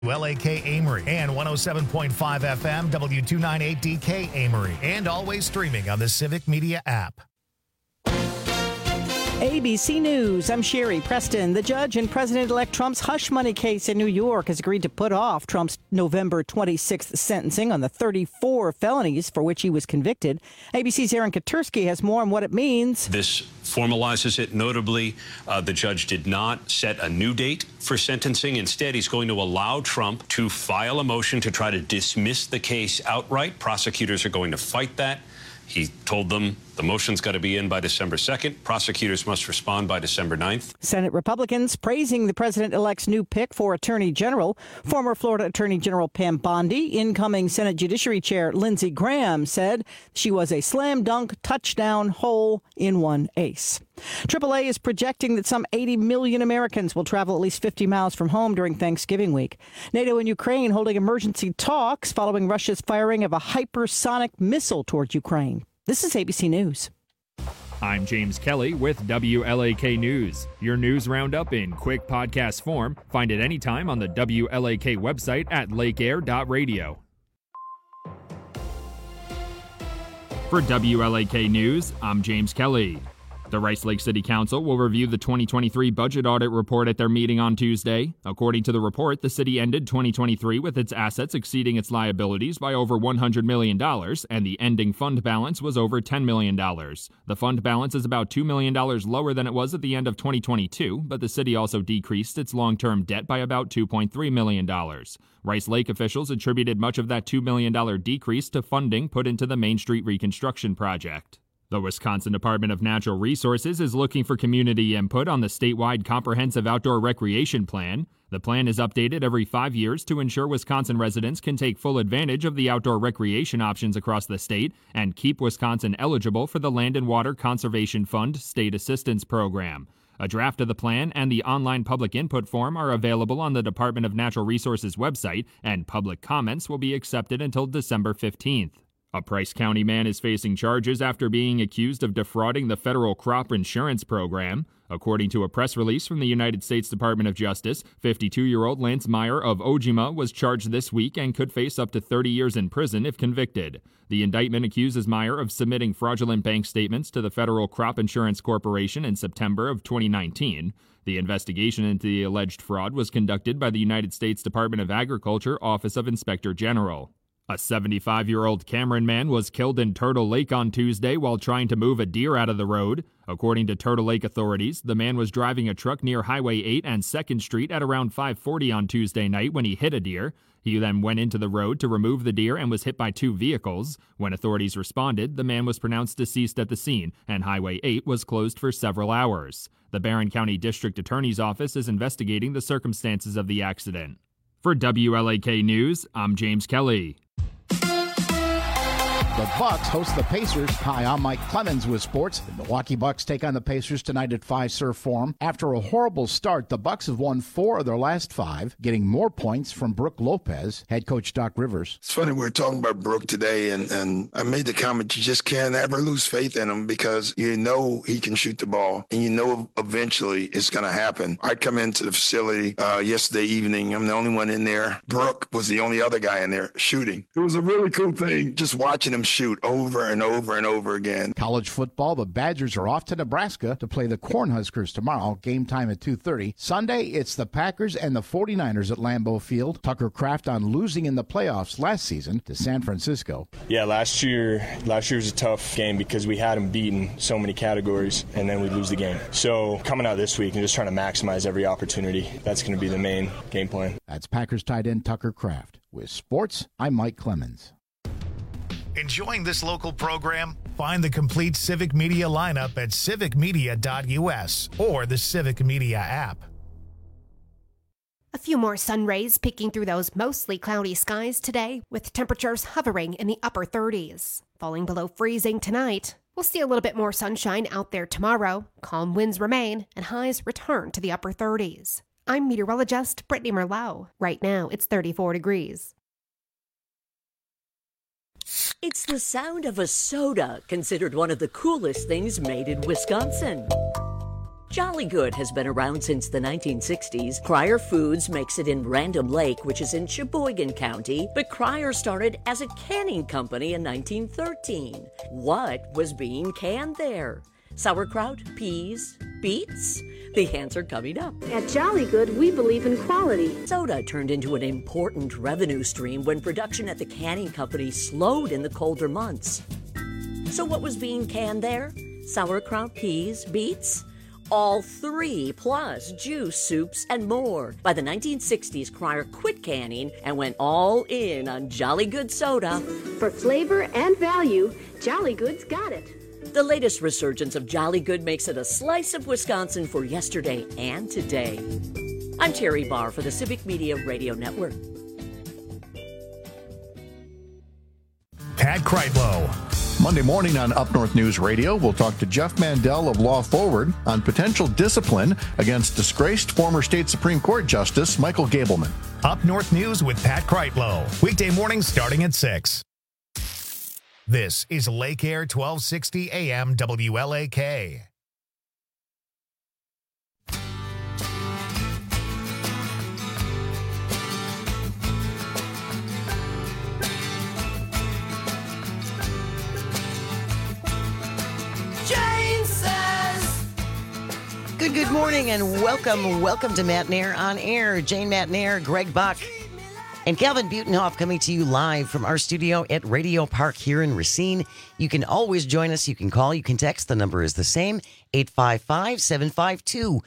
LAK Amory and 107.5 FM W298DK Amory, and always streaming on the Civic Media app. ABC News, I'm Sherry Preston. The judge in President-elect Trump's hush money case in New York has agreed to put off Trump's November 26th sentencing on the 34 felonies for which he was convicted. ABC's Aaron Katursky has more on what it means. This formalizes it. Notably, the judge did not set a new date for sentencing. Instead, he's going to allow Trump to file a motion to try to dismiss the case outright. Prosecutors are going to fight that. He told them the motion's got to be in by December 2nd. Prosecutors must respond by December 9th. Senate Republicans praising the president-elect's new pick for Attorney General. Former Florida Attorney General Pam Bondi, incoming Senate Judiciary Chair Lindsey Graham said she was a slam dunk, touchdown, hole-in-one ace. AAA is projecting that some 80 million Americans will travel at least 50 miles from home during Thanksgiving week. NATO and Ukraine holding emergency talks following Russia's firing of a hypersonic missile toward Ukraine. This is ABC News. I'm James Kelly with WLAK News. Your news roundup in quick podcast form. Find it anytime on the WLAK website at lakeair.radio. For WLAK News, I'm James Kelly. The Rice Lake City Council will review the 2023 budget audit report at their meeting on Tuesday. According to the report, the city ended 2023 with its assets exceeding its liabilities by over $100 million, and the ending fund balance was over $10 million. The fund balance is about $2 million lower than it was at the end of 2022, but the city also decreased its long-term debt by about $2.3 million. Rice Lake officials attributed much of that $2 million decrease to funding put into the Main Street reconstruction project. The Wisconsin Department of Natural Resources is looking for community input on the statewide Comprehensive Outdoor Recreation Plan. The plan is updated every 5 years to ensure Wisconsin residents can take full advantage of the outdoor recreation options across the state and keep Wisconsin eligible for the Land and Water Conservation Fund State Assistance Program. A draft of the plan and the online public input form are available on the Department of Natural Resources website, and public comments will be accepted until December 15th. A Price County man is facing charges after being accused of defrauding the federal crop insurance program. According to a press release from the United States Department of Justice, 52-year-old Lance Meyer of Ojima was charged this week and could face up to 30 years in prison if convicted. The indictment accuses Meyer of submitting fraudulent bank statements to the Federal Crop Insurance Corporation in September of 2019. The investigation into the alleged fraud was conducted by the United States Department of Agriculture Office of Inspector General. A 75-year-old Cameron man was killed in Turtle Lake on Tuesday while trying to move a deer out of the road. According to Turtle Lake authorities, the man was driving a truck near Highway 8 and 2nd Street at around 5:40 on Tuesday night when he hit a deer. He then went into the road to remove the deer and was hit by 2 vehicles. When authorities responded, the man was pronounced deceased at the scene, and Highway 8 was closed for several hours. The Barron County District Attorney's Office is investigating the circumstances of the accident. For WLAK News, I'm James Kelly. The Bucks host the Pacers. Hi, I'm Mike Clemens with sports. The Milwaukee Bucks take on the Pacers tonight at Fiserv Forum. After a horrible start, the Bucks have won 4 of their last 5, getting more points from Brook Lopez. Head coach Doc Rivers. It's funny, we were talking about Brook today, and I made the comment, you just can't ever lose faith in him because you know he can shoot the ball, and you know eventually it's going to happen. I come into the facility yesterday evening. I'm the only one in there. Brook was the only other guy in there shooting. It was a really cool thing, just watching him shoot over and over and over again. College football, the Badgers are off to Nebraska to play the Cornhuskers tomorrow. Game time at 2:30. Sunday, it's the Packers and the 49ers at Lambeau Field. Tucker Kraft on losing in the playoffs last season to San Francisco. Yeah, last year was a tough game because we had them beaten so many categories, and then we lose the game. So coming out this week and just trying to maximize every opportunity, that's going to be the main game plan. That's Packers tight end Tucker Kraft. With sports, I'm Mike Clemens. Enjoying this local program? Find the complete Civic Media lineup at civicmedia.us or the Civic Media app. A few more sun rays peeking through those mostly cloudy skies today, with temperatures hovering in the upper 30s. Falling below freezing tonight. We'll see a little bit more sunshine out there tomorrow. Calm winds remain, and highs return to the upper 30s. I'm meteorologist Brittany Merlot. Right now, it's 34 degrees. It's the sound of a soda, considered one of the coolest things made in Wisconsin. Jolly Good has been around since the 1960s. Cryer Foods makes it in Random Lake, which is in Sheboygan County, but Cryer started as a canning company in 1913. What was being canned there? Sauerkraut, peas, beets? The answer coming up. At Jolly Good, we believe in quality. Soda turned into an important revenue stream when production at the canning company slowed in the colder months. So what was being canned there? Sauerkraut, peas, beets? All three, plus juice, soups, and more. By the 1960s, Cryer quit canning and went all in on Jolly Good soda. For flavor and value, Jolly Good's got it. The latest resurgence of Jolly Good makes it a slice of Wisconsin for yesterday and today. I'm Terry Barr for the Civic Media Radio Network. Pat Kreitlow. Monday morning on Up North News Radio, we'll talk to Jeff Mandel of Law Forward on potential discipline against disgraced former state Supreme Court Justice Michael Gableman. Up North News with Pat Kreitlow. Weekday mornings starting at 6. This is Lake Air 1260 AM WLAK. Good morning and welcome to Matt Nair on Air. Jane Matt Nair, Greg Buck, and Calvin Butenhoff coming to you live from our studio at Radio Park here in Racine. You can always join us. You can call, you can text. The number is the same, 855-752-4842,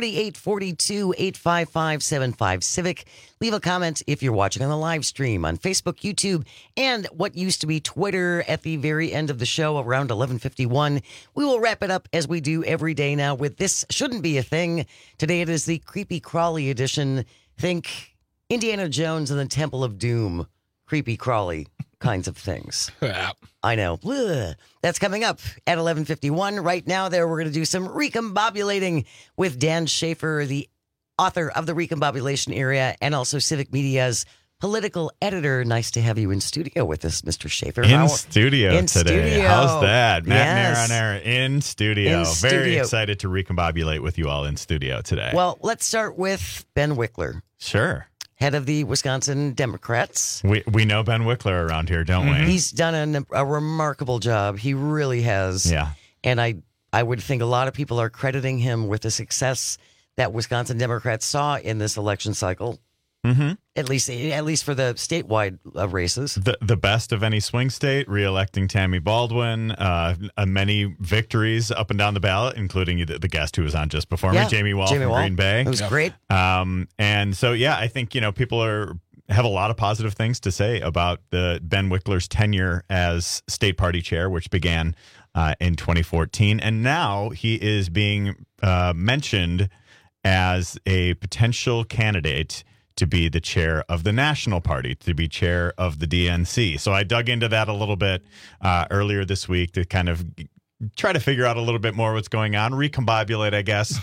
855-75-CIVIC. Leave a comment if you're watching on the live stream on Facebook, YouTube, and what used to be Twitter at the very end of the show around 11:51. We will wrap it up as we do every day now with This Shouldn't Be a Thing. Today it is the Creepy Crawly edition. Think Indiana Jones and the Temple of Doom. Creepy crawly kinds of things. I know. Blah. That's coming up at 11:51. Right now, we're going to do some recombobulating with Dan Schaefer, the author of the Recombobulation Area and also Civic Media's political editor. Nice to have you in studio with us, Mr. Schaefer. In studio today. Studio. How's that? Matt Nair Yes. on air in studio. In studio. Very excited to recombobulate with you all in studio today. Well, let's start with Ben Wickler. Sure. Head of the Wisconsin Democrats. We know Ben Wickler around here, don't we? He's done a remarkable job. He really has. Yeah. And I would think a lot of people are crediting him with the success that Wisconsin Democrats saw in this election cycle. Mm-hmm. At least for the statewide races. The best of any swing state, re-electing Tammy Baldwin, many victories up and down the ballot, including the guest who was on just before me, Jamie Wall from Green Bay. It was great. And so, I think, people have a lot of positive things to say about Ben Wickler's tenure as state party chair, which began in 2014. And now he is being mentioned as a potential candidate to be the chair of the national party, to be chair of the DNC. So I dug into that a little bit earlier this week to kind of try to figure out a little bit more what's going on, recombobulate, I guess,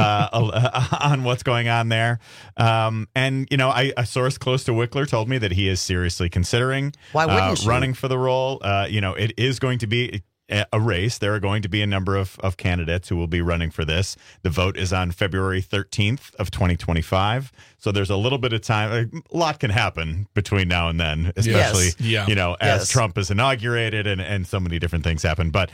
on what's going on there. And, a source close to Wickler told me that he is seriously considering running for the role. It is going to be a race. There are going to be a number of candidates who will be running for this. The vote is on February 13th of 2025. So there's a little bit of time. A lot can happen between now and then, especially, as Trump is inaugurated and so many different things happen. But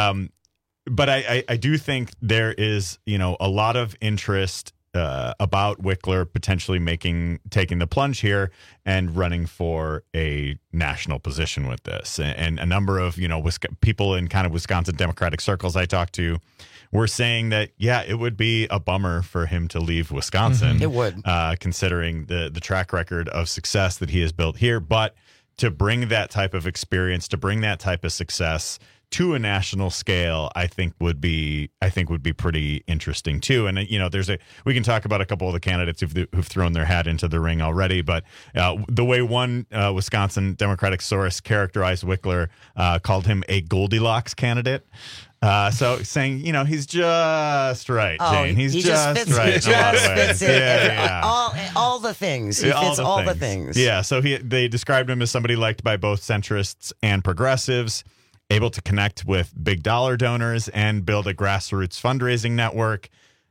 I do think there is, a lot of interest about Wickler potentially taking the plunge here and running for a national position with this. And a number of, people in kind of Wisconsin Democratic circles I talked to were saying that, it would be a bummer for him to leave Wisconsin. Mm-hmm. It would. Considering the track record of success that he has built here. But to bring that type of experience, to bring that type of success to a national scale, I think would be pretty interesting too. And we can talk about a couple of the candidates who've thrown their hat into the ring already. But the way one Wisconsin Democratic source characterized Wickler, called him a Goldilocks candidate. So saying, he's just right, Jane. He's just fits, right. He just fits in. All the things. He fits all the things. Yeah. So they described him as somebody liked by both centrists and progressives, able to connect with big dollar donors and build a grassroots fundraising network,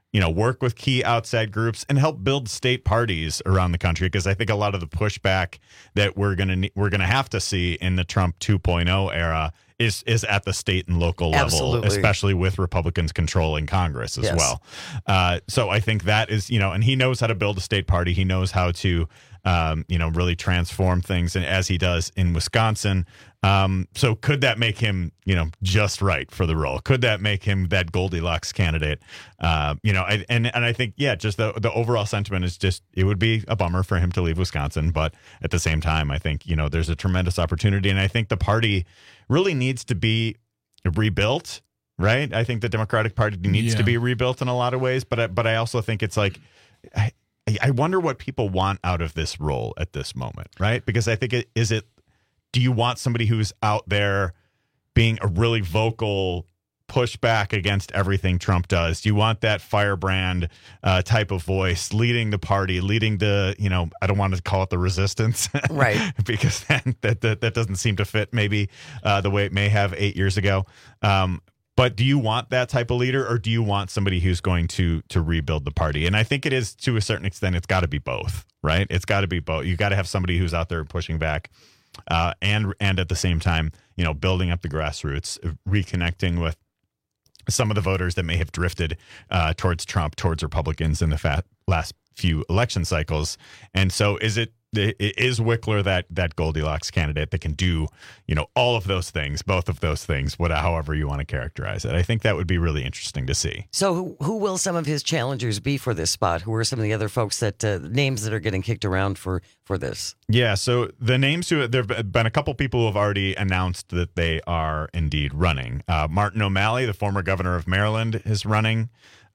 work with key outside groups and help build state parties around the country. Because I think a lot of the pushback that we're gonna have to see in the Trump 2.0 era is at the state and local level, especially with Republicans controlling Congress as well. So I think that is, and he knows how to build a state party. He knows how to, really transform things, and as he does in Wisconsin. So could that make him, just right for the role? Could that make him that Goldilocks candidate? And I think, just the overall sentiment is just, it would be a bummer for him to leave Wisconsin. But at the same time, I think, there's a tremendous opportunity. And I think the party really needs to be rebuilt, right? I think the Democratic Party needs to be rebuilt in a lot of ways. But I also think it's like, I wonder what people want out of this role at this moment, right? Because I think do you want somebody who's out there being a really vocal pushback against everything Trump does? Do you want that firebrand type of voice leading the party, leading the, I don't want to call it the resistance, right? Because then that doesn't seem to fit maybe the way it may have 8 years ago. But do you want that type of leader, or do you want somebody who's going to rebuild the party? And I think it is, to a certain extent, it's got to be both, right? It's got to be both. You got to have somebody who's out there pushing back. And at the same time, building up the grassroots, reconnecting with some of the voters that may have drifted towards Trump, towards Republicans in the last few election cycles. And so is Wickler that Goldilocks candidate that can do, all of those things, both of those things, however you want to characterize it? I think that would be really interesting to see. So who will some of his challengers be for this spot? Who are some of the other folks names that are getting kicked around for this? Yeah, so the names there have been a couple people who have already announced that they are indeed running. Martin O'Malley, the former governor of Maryland, is running.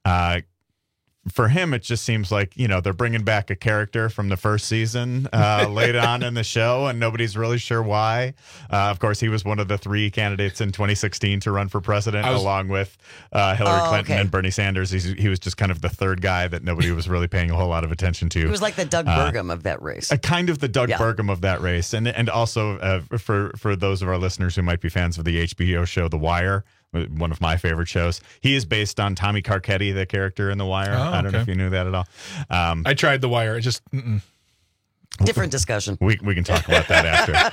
For him, it just seems like, they're bringing back a character from the first season late on in the show, and nobody's really sure why. Of course, he was one of the 3 candidates in 2016 to run for president, along with Hillary Clinton and Bernie Sanders. He was just kind of the third guy that nobody was really paying a whole lot of attention to. He was like the Doug Burgum of that race. Kind of the Doug Burgum of that race. And also, for those of our listeners who might be fans of the HBO show The Wire, one of my favorite shows. He is based on Tommy Carcetti, the character in The Wire. I don't know if you knew that at all. I tried The Wire. Different discussion. We can talk about that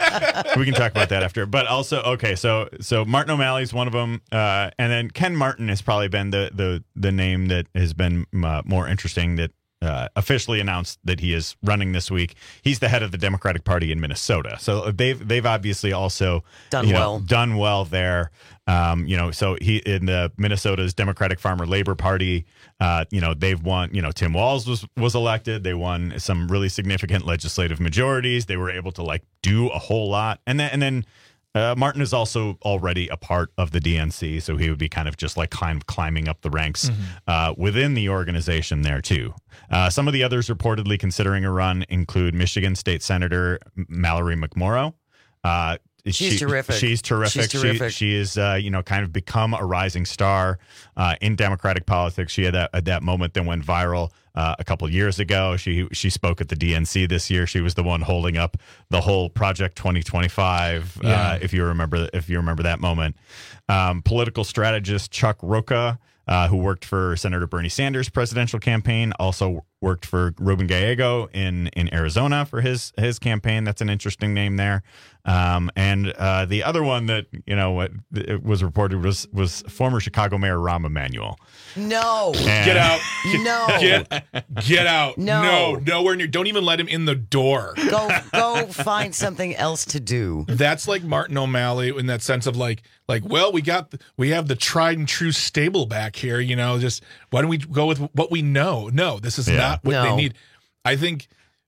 after. But also, so Martin O'Malley's one of them, and then Ken Martin has probably been the name that has been more interesting, that officially announced that he is running this week. He's the head of the Democratic Party in Minnesota, so they've obviously also done well there. So he in the Minnesota's Democratic Farmer Labor Party. They've won. Tim Walz was elected. They won some really significant legislative majorities. They were able to do a whole lot, and then. Martin is also already a part of the DNC, so he would be kind of just climbing up the ranks within the organization there too. Some of the others reportedly considering a run include Michigan State Senator Mallory McMorrow. She's terrific. She's terrific. She is, kind of become a rising star in Democratic politics. She had that moment that went viral a couple years ago. She spoke at the DNC this year. She was the one holding up the whole Project 2025. If you remember that moment. Political strategist Chuck Rocha, who worked for Senator Bernie Sanders' presidential campaign, also worked for Ruben Gallego in Arizona for his campaign. That's an interesting name there. And the other one that it was reported was former Chicago Mayor Rahm Emanuel. No, get out. No, get out. No, nowhere near. Don't even let him in the door. Go find something else to do. That's like Martin O'Malley in that sense of well, we have the tried and true stable back here. Just why don't we go with what we know? No, this is not what they need. I think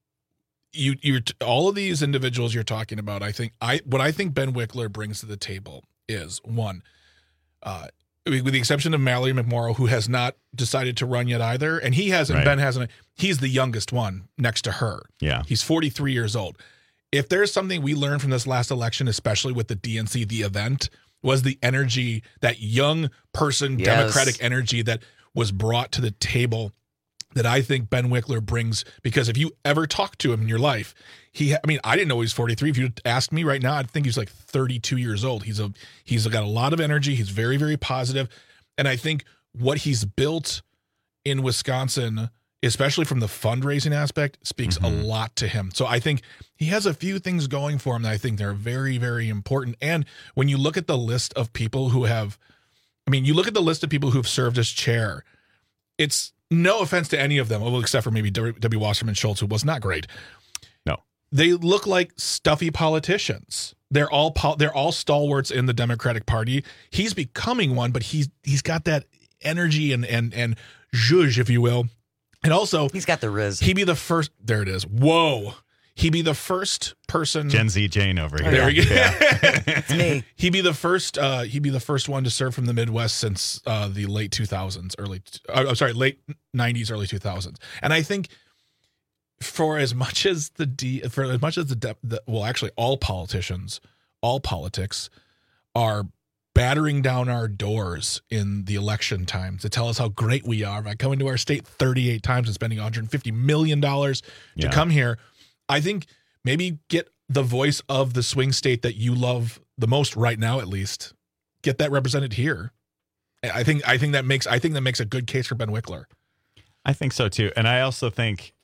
you all of these individuals you're talking about. What I think Ben Wickler brings to the table is one, with the exception of Mallory McMorrow, who has not decided to run yet either, and he hasn't. Right. Ben hasn't. He's the youngest one next to her. Yeah, he's 43 years old. If there's something we learned from this last election, especially with the DNC, the event, was the energy, that young person, Democratic energy that was brought to the table, that I think Ben Wickler brings. Because if you ever talk to him in your life, I didn't know he was 43. If you asked me right now, I'd think he's 32 years old. He's got a lot of energy. He's very, very positive. And I think what he's built in Wisconsin, especially from the fundraising aspect, speaks a lot to him. So I think he has a few things going for him that I think they're very, very important. And when you look at the list of people who have, you look at the list of people who've served as chair, it's no offense to any of them, except for maybe W. Wasserman Schultz, who was not great. No. They look like stuffy politicians. They're all stalwarts in the Democratic Party. He's becoming one, but he's got that energy and zhuzh, if you will. And also, he's got the riz. He'd be the first. There it is. Whoa. He'd be the first person. Gen Z Jane over here. There we go. It's me. He'd be the first. He'd be the first one to serve from the Midwest since the late 2000s, late 90s, early 2000s. And I think for as much as all politicians, all politics are battering down our doors in the election time to tell us how great we are by coming to our state 38 times and spending $150 million to come here. I think maybe get the voice of the swing state that you love the most right now, at least, get that represented here. I think that makes a good case for Ben Wickler. I think so too. And I also think,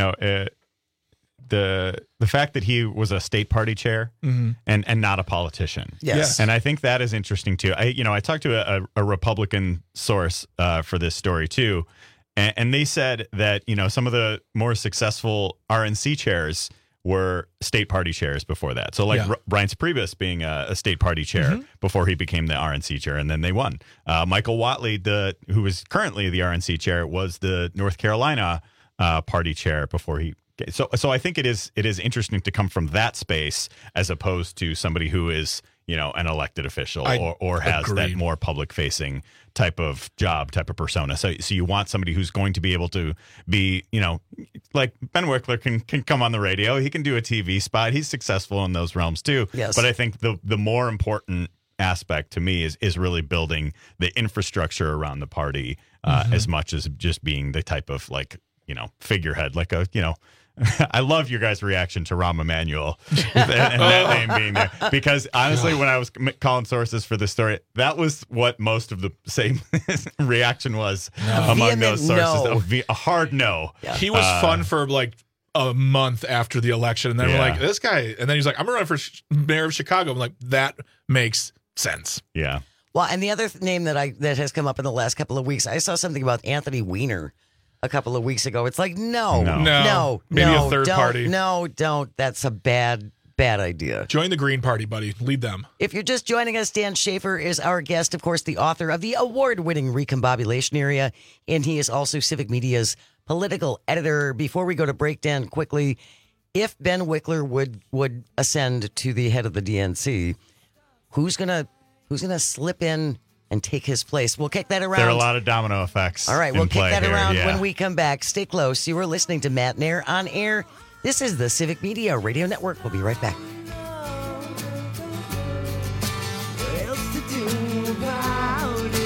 the fact that he was a state party chair and not a politician. Yes. And I think that is interesting too. I talked to a Republican source for this story too. And they said that, some of the more successful RNC chairs were state party chairs before that. So Brian Priebus being a state party chair before he became the RNC chair, and then they won. Michael Whatley, who is currently the RNC chair, was the North Carolina party chair before he. So I think it is interesting to come from that space as opposed to somebody who is an elected official or has that more public facing type of job, type of persona. So you want somebody who's going to be able to be, like Ben Wickler can come on the radio. He can do a TV spot. He's successful in those realms too. Yes. But I think the more important aspect to me is really building the infrastructure around the party as much as just being the type of figurehead, like I love your guys' reaction to Rahm Emanuel and that name being there, because honestly, when I was calling sources for this story, that was what most of the same reaction was among those sources. No. A hard no. Yeah. He was fun for like a month after the election, and then we're like, this guy, and then he's like, I'm gonna run for mayor of Chicago. I'm like, that makes sense. Yeah. Well, and the other name that has come up in the last couple of weeks, I saw something about Anthony Weiner a couple of weeks ago. It's like, no. Maybe a third party. No, don't. That's a bad idea. Join the Green Party, buddy. Lead them. If you're just joining us, Dan Schaefer is our guest, of course, the author of the award-winning Recombobulation Area, and he is also Civic Media's political editor. Before we go to break, Dan, quickly, if Ben Wickler would ascend to the head of the DNC, who's gonna slip in and take his place? We'll kick that around. There are a lot of domino effects. All right, we'll kick that around when we come back. Stay close. You are listening to Matt Nair on Air. This is the Civic Media Radio Network. We'll be right back. What else to do about it?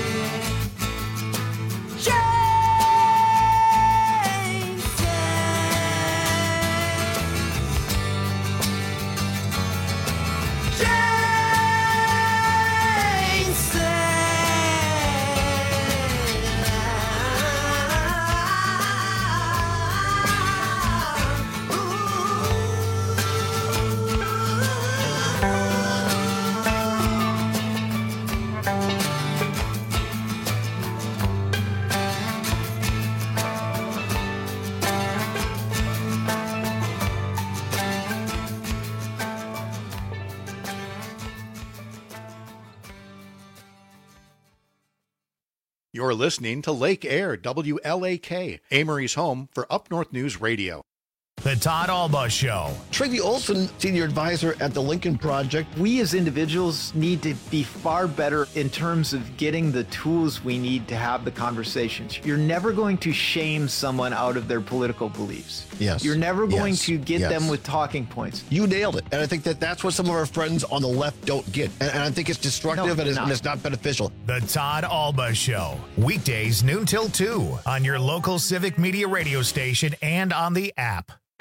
You're listening to Lake Air, WLAK, Amory's home for Up North News Radio. The Todd Alba Show. Tracy Olson, senior advisor at the Lincoln Project. We as individuals need to be far better in terms of getting the tools we need to have the conversations. You're never going to shame someone out of their political beliefs. Yes. You're never going to get them with talking points. You nailed it. And I think that's what some of our friends on the left don't get. And I think it's destructive and it's not beneficial. The Todd Alba Show. Weekdays noon till 2 on your local Civic Media radio station and on the app.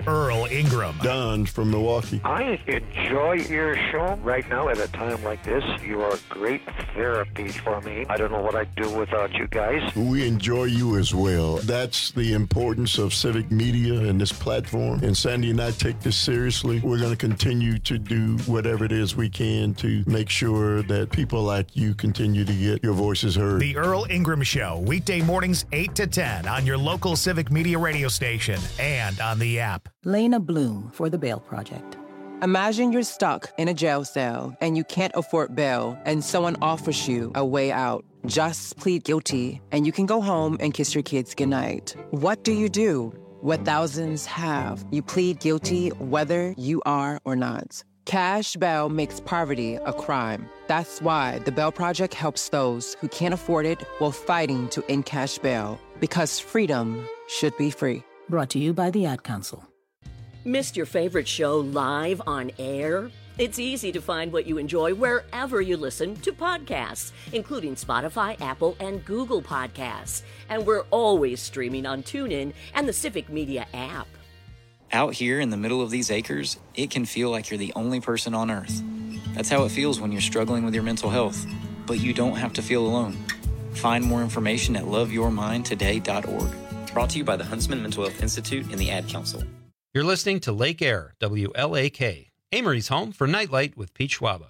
Earl Ingram. Don from Milwaukee. I enjoy your show right now at a time like this. You are great therapy for me. I don't know what I'd do without you guys. We enjoy you as well. That's the importance of civic media and this platform. And Sandy and I take this seriously. We're going to continue to do whatever it is we can to make sure that people like you continue to get your voices heard. The Earl Ingram Show, weekday mornings 8 to 10 on your local civic media radio station and on the app. Lena Bloom for the Bail Project. Imagine you're stuck in a jail cell and you can't afford bail and someone offers you a way out. Just plead guilty and you can go home and kiss your kids goodnight. What do you do? What thousands have. You plead guilty whether you are or not. Cash bail makes poverty a crime. That's why the Bail Project helps those who can't afford it while fighting to end cash bail. Because freedom should be free. Brought to you by the Ad Council. Missed your favorite show live on air? It's easy to find what you enjoy wherever you listen to podcasts, including Spotify, Apple, and Google Podcasts. And we're always streaming on TuneIn and the Civic Media app. Out here in the middle of these acres, it can feel like you're the only person on Earth. That's how it feels when you're struggling with your mental health. But you don't have to feel alone. Find more information at loveyourmindtoday.org. Brought to you by the Huntsman Mental Health Institute and the Ad Council. You're listening to Lake Air, WLAK, Amory's home for Nightlight with Pete Schwaba.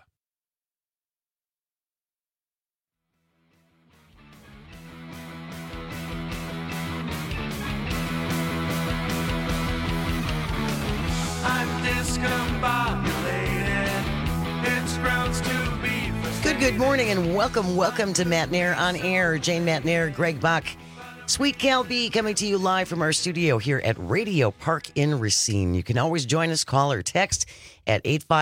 I'm discombobulated. It's grounds to be. Good morning and welcome to Matt Nair on Air. Jane Matt Nair, Greg Bach. Sweet Cal B coming to you live from our studio here at Radio Park in Racine. You can always join us, call or text at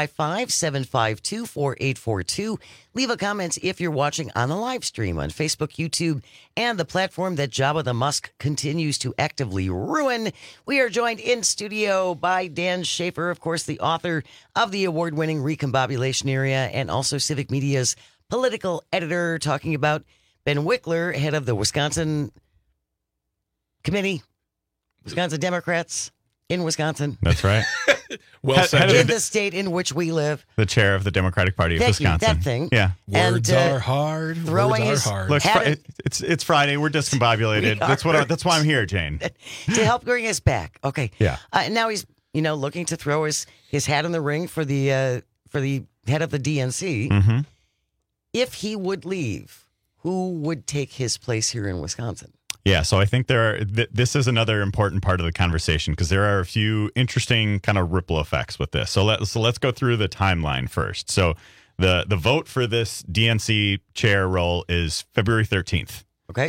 855-752-4842. Leave a comment if you're watching on the live stream on Facebook, YouTube, and the platform that Jabba the Musk continues to actively ruin. We are joined in studio by Dan Schaefer, of course, the author of the award-winning Recombobulation Area and also Civic Media's political editor, talking about Ben Wickler, head of the Wisconsin Committee, Wisconsin Democrats in Wisconsin. That's right. Well said. In the state in which we live. The chair of the Democratic Party of Thank Wisconsin. You, that thing. Yeah. Words are hard. Words are hard. Look, it's Friday. We're discombobulated. That's why I'm here, Jane. To help bring us back. Okay. Yeah. Now he's looking to throw his hat in the ring for the head of the DNC. Mm-hmm. If he would leave, who would take his place here in Wisconsin? Yeah, so I think this is another important part of the conversation because there are a few interesting kind of ripple effects with this. So let's go through the timeline first. So the vote for this DNC chair role is February 13th. Okay.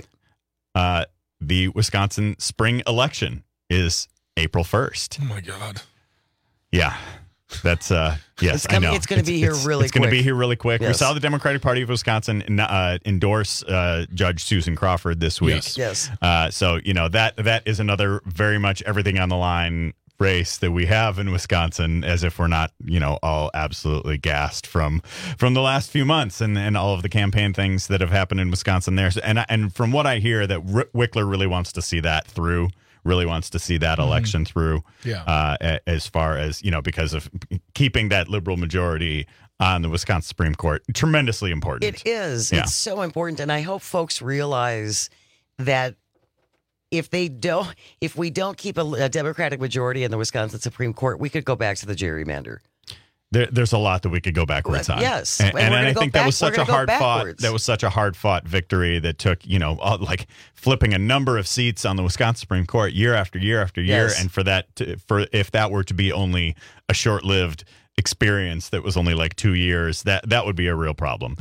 The Wisconsin spring election is April 1st. Oh my God. Yeah. That's yes, I know. It's going to be here really quick. It's going to be here really quick. Yes. We saw the Democratic Party of Wisconsin endorse Judge Susan Crawford this week. Yes. So that is another very much everything on the line race that we have in Wisconsin, as if we're not all absolutely gassed from the last few months and all of the campaign things that have happened in Wisconsin there. And from what I hear, that Wickler really wants to see that through. Really wants to see that election through, as far as, because of keeping that liberal majority on the Wisconsin Supreme Court. Tremendously important. It is. Yeah. It's so important. And I hope folks realize that if we don't keep a Democratic majority in the Wisconsin Supreme Court, we could go back to the gerrymander. There's a lot that we could go backwards on. Yes, and I think that was such a hard fought. That was such a hard fought victory that took like flipping a number of seats on the Wisconsin Supreme Court year after year after year, Yes. and for if that were to be only a short lived experience that was only like 2 years, that would be a real problem.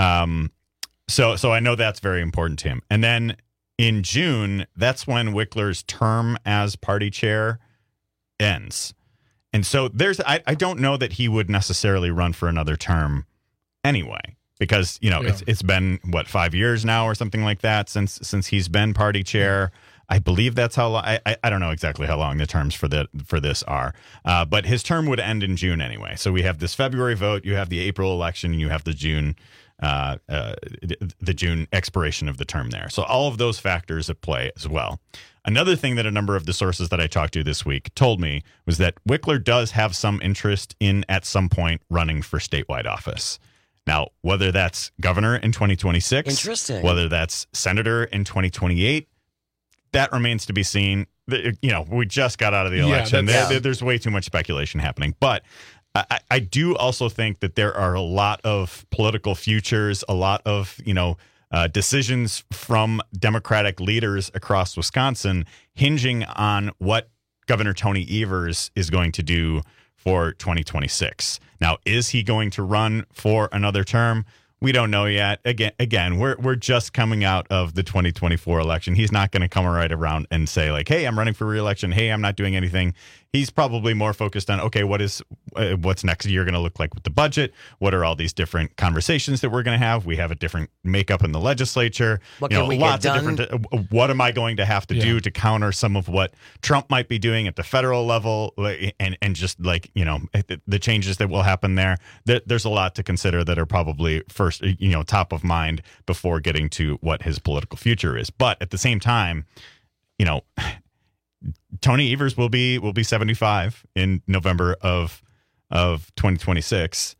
So I know that's very important to him. And then in June, that's when Wickler's term as party chair ends. And so I don't know that he would necessarily run for another term anyway, because, it's been 5 years now or something like that since he's been party chair. I believe that's how long. I don't know exactly how long the terms for this are, but his term would end in June anyway. So we have this February vote, you have the April election, and you have the June the June expiration of the term there. So all of those factors at play as well. Another thing that a number of the sources that I talked to this week told me was that Wickler does have some interest in, at some point, running for statewide office. Now, whether that's governor in 2026, Interesting. whether that's senator in 2028, that remains to be seen. We just got out of the election. There's way too much speculation happening. But I do also think that there are a lot of political futures, a lot of, decisions from Democratic leaders across Wisconsin hinging on what Governor Tony Evers is going to do for 2026. Now, is he going to run for another term? We don't know yet. Again, we're just coming out of the 2024 election. He's not going to come right around and say like, "Hey, I'm running for re-election. Hey, I'm not doing anything." He's probably more focused on, okay, what's next year going to look like with the budget? What are all these different conversations that we're going to have? We have a different makeup in the legislature. What can we lots get of done? different. What am I going to have to do to counter some of what Trump might be doing at the federal level, and just the changes that will happen there? There's a lot to consider that are probably first, top of mind before getting to what his political future is. But at the same time, Tony Evers will be 75 in November of 2026.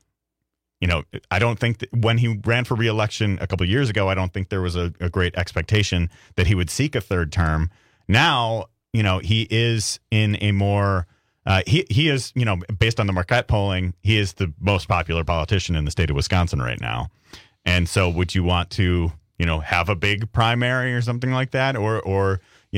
I don't think that when he ran for re-election a couple of years ago, I don't think there was a great expectation that he would seek a third term. Now, he is in a more he is, based on the Marquette polling, he is the most popular politician in the state of Wisconsin right now. And so would you want to, have a big primary or something like that, or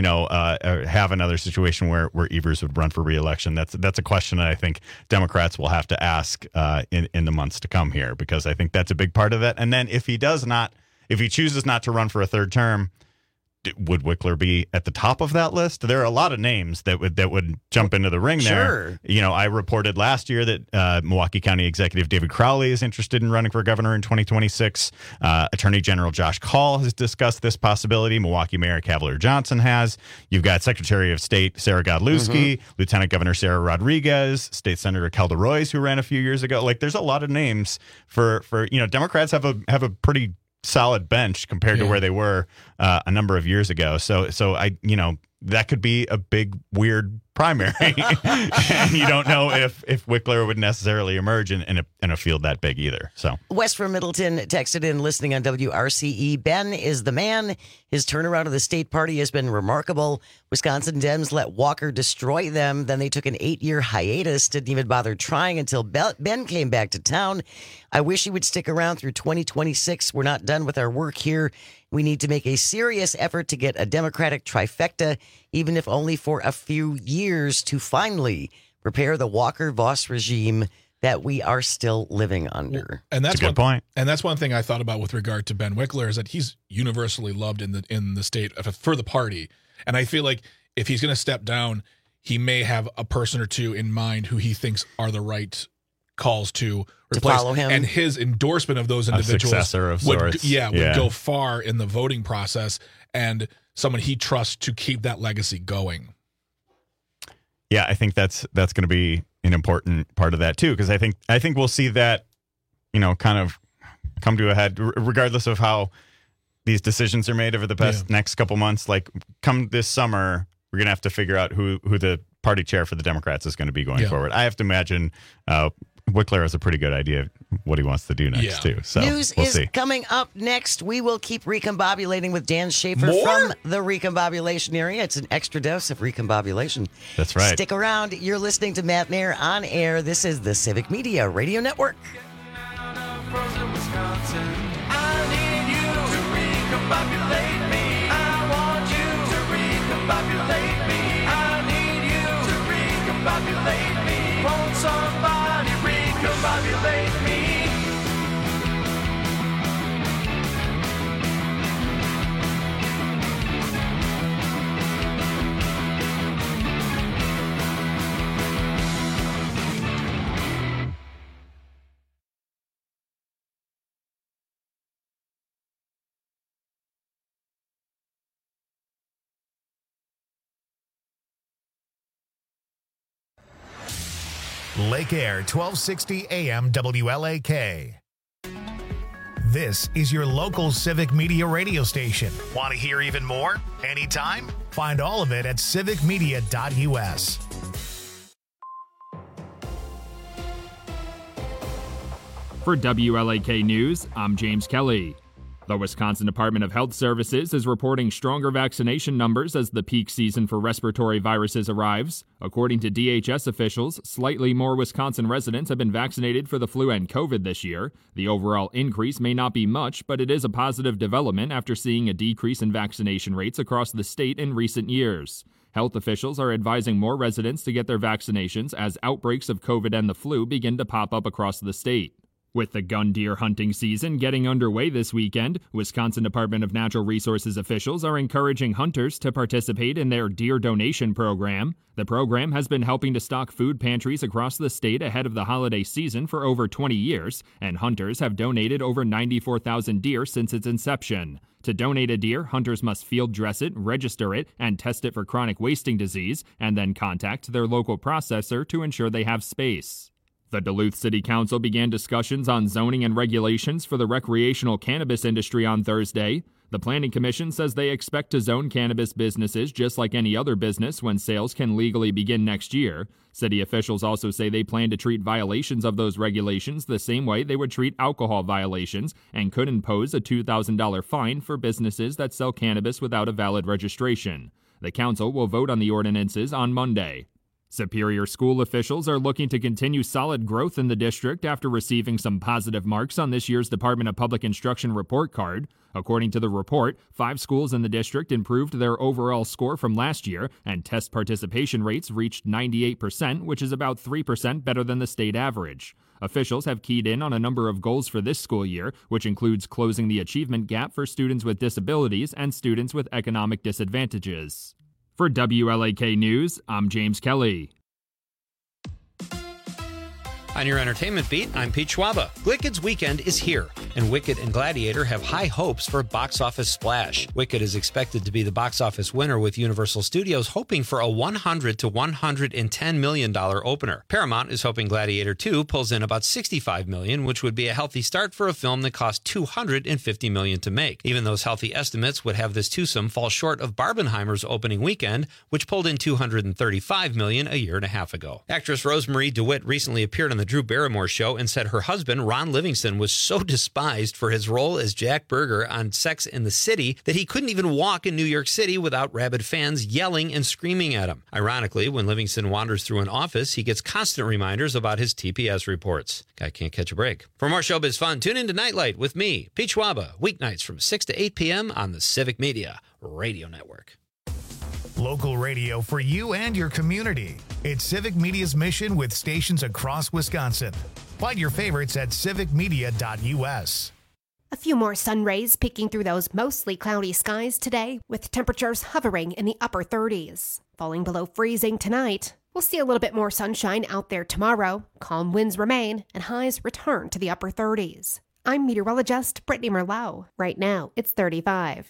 have another situation where Evers would run for re-election? That's a question that I think Democrats will have to ask in the months to come here, because I think that's a big part of it. And then if he chooses not to run for a third term, would Wickler be at the top of that list? There are a lot of names that would jump into the ring there. Sure. I reported last year that Milwaukee County Executive David Crowley is interested in running for governor in 2026. Attorney General Josh Kaul has discussed this possibility. Milwaukee Mayor Cavalier Johnson has. You've got Secretary of State Sarah Godlewski, Lieutenant Governor Sarah Rodriguez, State Senator Kelda Royce, who ran a few years ago. Like, there's a lot of names for Democrats have a pretty solid bench compared to where they were a number of years ago. So I, that could be a big, weird primary. And you don't know if Wickler would necessarily emerge in a field that big either. So Wes from Middleton texted in, listening on WRCE. Ben is the man. His turnaround of the state party has been remarkable. Wisconsin Dems let Walker destroy them. Then they took an 8-year hiatus, didn't even bother trying until Ben came back to town. I wish he would stick around through 2026. We're not done with our work here. We need to make a serious effort to get a Democratic trifecta, even if only for a few years, to finally repair the Walker-Voss regime that we are still living under. And that's a good point. And that's one thing I thought about with regard to Ben Wickler, is that he's universally loved in the state for the party. And I feel like if he's going to step down, he may have a person or two in mind who he thinks are the right calls to replace, follow him, and his endorsement of those individuals would go far in the voting process, and someone he trusts to keep that legacy going. Yeah, I think that's going to be an important part of that too, because I think we'll see that, kind of come to a head, regardless of how these decisions are made over the next couple months. Like, come this summer, we're going to have to figure out who the party chair for the Democrats is going to be going forward. I have to imagine Wickler has a pretty good idea of what he wants to do next too. So news we'll is see. coming up next. We will keep recombobulating with Dan Schaefer from the Recombobulation area. It's an extra dose of recombobulation. That's right. Stick around. You're listening to Matt Nair on air. This is the Civic Media Radio Network. Won't somebody recombobulate me? Lake Air 1260 AM WLAK. This is your local Civic Media radio station. Want to hear even more? Anytime? Find all of it at civicmedia.us. For WLAK News, I'm James Kelly. The Wisconsin Department of Health Services is reporting stronger vaccination numbers as the peak season for respiratory viruses arrives. According to DHS officials, slightly more Wisconsin residents have been vaccinated for the flu and COVID this year. The overall increase may not be much, but it is a positive development after seeing a decrease in vaccination rates across the state in recent years. Health officials are advising more residents to get their vaccinations as outbreaks of COVID and the flu begin to pop up across the state. With the gun deer hunting season getting underway this weekend, Wisconsin Department of Natural Resources officials are encouraging hunters to participate in their deer donation program. The program has been helping to stock food pantries across the state ahead of the holiday season for over 20 years, and hunters have donated over 94,000 deer since its inception. To donate a deer, hunters must field dress it, register it, and test it for chronic wasting disease, and then contact their local processor to ensure they have space. The Duluth City Council began discussions on zoning and regulations for the recreational cannabis industry on Thursday. The Planning Commission says they expect to zone cannabis businesses just like any other business when sales can legally begin next year. City officials also say they plan to treat violations of those regulations the same way they would treat alcohol violations and could impose a $2,000 fine for businesses that sell cannabis without a valid registration. The council will vote on the ordinances on Monday. Superior School officials are looking to continue solid growth in the district after receiving some positive marks on this year's Department of Public Instruction report card. According to the report, 5 schools in the district improved their overall score from last year, and test participation rates reached 98%, which is about 3% better than the state average. Officials have keyed in on a number of goals for this school year, which includes closing the achievement gap for students with disabilities and students with economic disadvantages. For WLAK News, I'm James Kelly. On your entertainment beat, I'm Pete Schwaba. Wicked's weekend is here, and Wicked and Gladiator have high hopes for a box office splash. Wicked is expected to be the box office winner, with Universal Studios hoping for a $100 to $110 million opener. Paramount is hoping Gladiator 2 pulls in about $65 million, which would be a healthy start for a film that cost $250 million to make. Even those healthy estimates would have this twosome fall short of Barbenheimer's opening weekend, which pulled in $235 million a year and a half ago. Actress Rosemary DeWitt recently appeared on the Drew Barrymore Show and said her husband, Ron Livingston, was so despised for his role as Jack Berger on Sex and the City that he couldn't even walk in New York City without rabid fans yelling and screaming at him. Ironically, when Livingston wanders through an office, he gets constant reminders about his TPS reports. Guy can't catch a break. For more showbiz fun, tune into Nightlight with me, Pete Schwaba, weeknights from 6 to 8 p.m. on the Civic Media Radio Network. Local radio for you and your community. It's Civic Media's mission with stations across Wisconsin. Find your favorites at civicmedia.us. A few more sun rays peeking through those mostly cloudy skies today, with temperatures hovering in the upper 30s. Falling below freezing tonight. We'll see a little bit more sunshine out there tomorrow. Calm winds remain, and highs return to the upper 30s. I'm meteorologist Brittany Merlot. Right now, it's 35.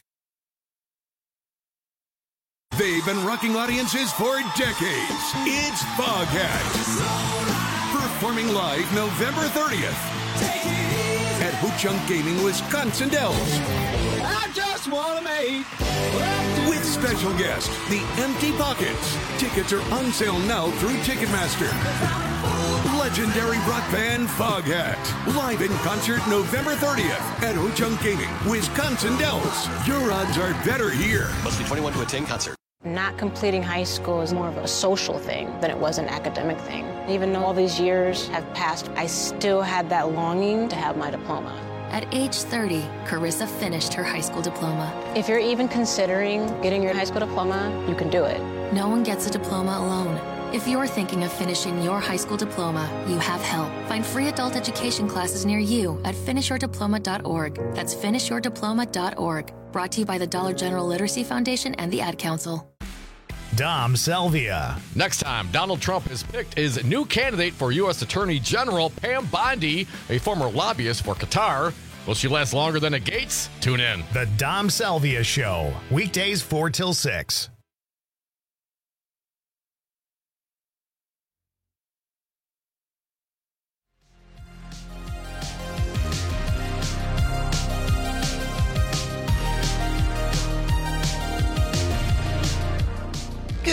They've been rocking audiences for decades. It's Foghat. Performing live November 30th at Ho-Chunk Gaming, Wisconsin Dells. I just want to make with special guest, The Empty Pockets. Tickets are on sale now through Ticketmaster. Legendary rock band Foghat. Live in concert November 30th at Ho-Chunk Gaming, Wisconsin Dells. Your odds are better here. Must be 21 to attend concert. Not completing high school is more of a social thing than it was an academic thing. Even though all these years have passed, I still had that longing to have my diploma. At age 30, Carissa finished her high school diploma. If you're even considering getting your high school diploma, you can do it. No one gets a diploma alone. If you're thinking of finishing your high school diploma, you have help. Find free adult education classes near you at finishyourdiploma.org. That's finishyourdiploma.org. Brought to you by the Dollar General Literacy Foundation and the Ad Council. Dom Salvia. Next time, Donald Trump has picked his new candidate for U.S. Attorney General, Pam Bondi, a former lobbyist for Qatar. Will she last longer than a Gates? Tune in. The Dom Salvia Show, weekdays 4 till 6.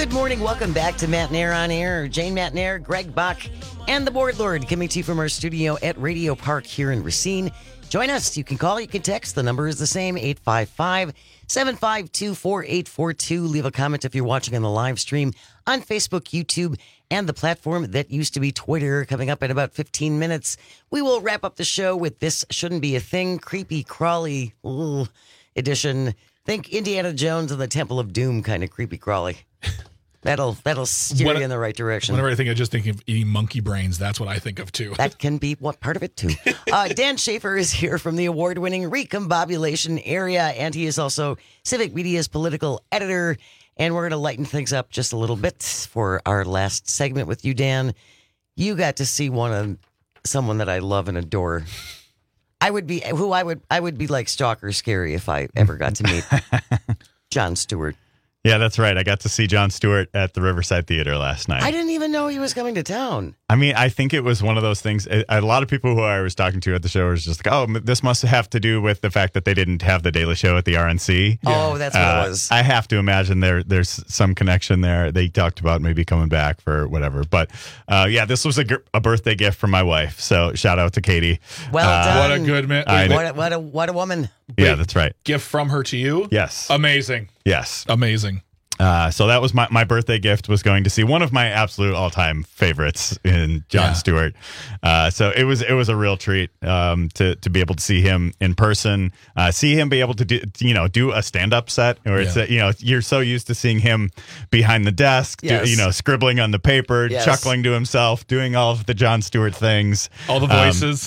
Good morning. Welcome back to Matt Nair on Air. Jane Matt Nair, Greg Bach, and the Board Lord coming to you from our studio at Radio Park here in Racine. Join us. You can call, you can text. The number is the same, 855-752-4842. Leave a comment if you're watching on the live stream on Facebook, YouTube, and the platform that used to be Twitter. Coming up in about 15 minutes, we will wrap up the show with This Shouldn't Be a Thing, creepy crawly edition. Think Indiana Jones and the Temple of Doom kind of creepy crawly. That'll steer you in the right direction. Whenever I think, I just think of eating monkey brains. That's what I think of too. That can be what part of it too. Dan Schaefer is here from the award-winning Recombobulation Area, and he is also Civic Media's political editor. And we're going to lighten things up just a little bit for our last segment with you, Dan. You got to see someone that I love and adore. I would be like stalker scary if I ever got to meet Jon Stewart. Yeah, that's right. I got to see Jon Stewart at the Riverside Theater last night. I didn't even know he was coming to town. I mean, I think it was one of those things. A lot of people who I was talking to at the show was just like, oh, this must have to do with the fact that they didn't have the Daily Show at the RNC. Oh, that's what it was. I have to imagine there's some connection there. They talked about maybe coming back for whatever. But yeah, this was a birthday gift from my wife. So shout out to Katie. Well done. What a good man. What a woman. Yeah, that's right. Gift from her to you? Yes. Amazing. Yes. Amazing. So that was my birthday gift, was going to see one of my absolute all-time favorites in Jon Stewart. So it was a real treat to be able to see him in person, see him be able to do a stand-up set, or it's you're so used to seeing him behind the desk, scribbling on the paper, chuckling to himself, doing all of the Jon Stewart things, all the voices,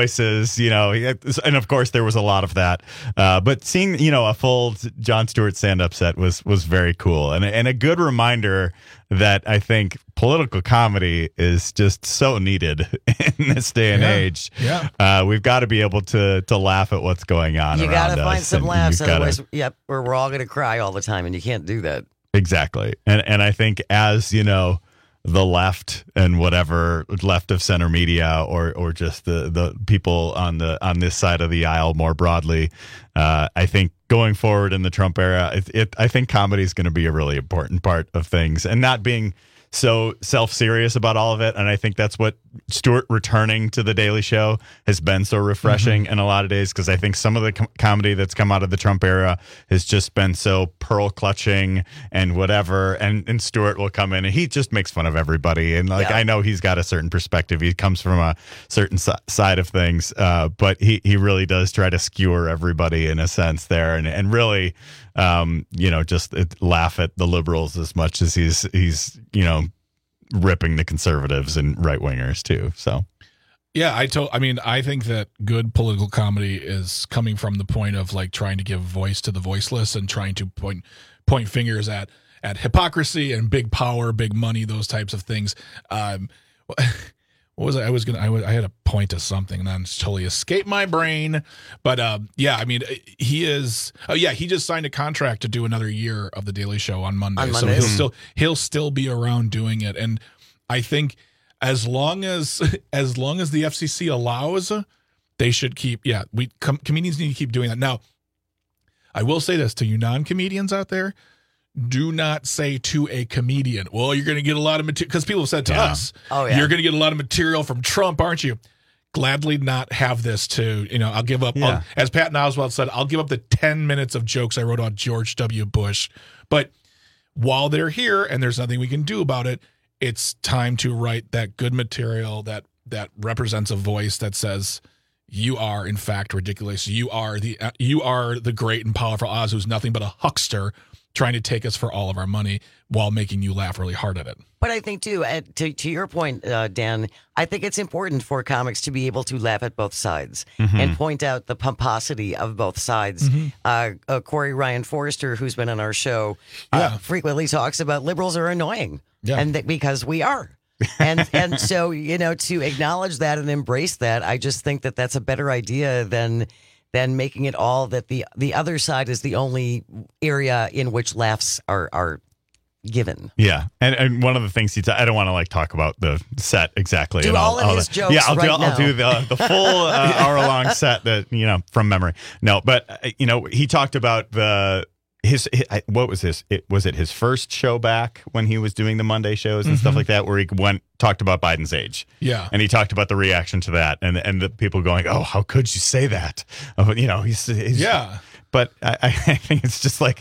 and of course there was a lot of that. But seeing a full Jon Stewart stand-up set was very cool. And a good reminder that I think political comedy is just so needed in this day and age. Yeah. We've got to be able to laugh at what's going on. You got to find some laughs, otherwise, we're all going to cry all the time, and you can't do that. Exactly. And I think as, the left and whatever left of center media or just the people on this side of the aisle more broadly, I think going forward in the Trump era, I think comedy is going to be a really important part of things, and not being so self-serious about all of it. And I think that's what Stewart returning to the Daily Show has been so refreshing in a lot of days, because I think some of the comedy that's come out of the Trump era has just been so pearl clutching and whatever, and Stewart will come in and he just makes fun of everybody, and I know he's got a certain perspective, he comes from a certain side of things, but he really does try to skewer everybody in a sense there, and really just laugh at the liberals as much as he's ripping the conservatives and right wingers too. So, yeah, I think that good political comedy is coming from the point of like trying to give voice to the voiceless and trying to point fingers at hypocrisy and big power, big money, those types of things. What was I I had a point to something and then it's totally escaped my brain. But he just signed a contract to do another year of the Daily Show on Monday. So he'll still be around doing it. And I think as long as the FCC allows, they should keep comedians need to keep doing that. Now, I will say this to you non-comedians out there. Do not say to a comedian, well, you're going to get a lot of material, because people have said to us, you're going to get a lot of material from Trump, aren't you? Gladly not have this I'll give up, as Patton Oswalt said, I'll give up the 10 minutes of jokes I wrote on George W. Bush. But while they're here and there's nothing we can do about it, it's time to write that good material that represents a voice that says, you are, in fact, ridiculous. You are the great and powerful Oz, who's nothing but a huckster trying to take us for all of our money while making you laugh really hard at it. But I think, too, to your point, Dan, I think it's important for comics to be able to laugh at both sides and point out the pomposity of both sides. Corey Ryan Forrester, who's been on our show, frequently talks about liberals are annoying, and because we are. and so, to acknowledge that and embrace that, I just think that that's a better idea than making it all that the other side is the only area in which laughs are given. Yeah, and one of the things I don't want to talk about the set exactly. Do all of his jokes. Yeah, I'll now. do the full hour long set that from memory. No, but he talked about the what was this? Was it his first show back when he was doing the Monday shows and stuff like that, where he talked about Biden's age? Yeah, and he talked about the reaction to that, and the people going, "Oh, how could you say that?" He's yeah. But I think it's just like,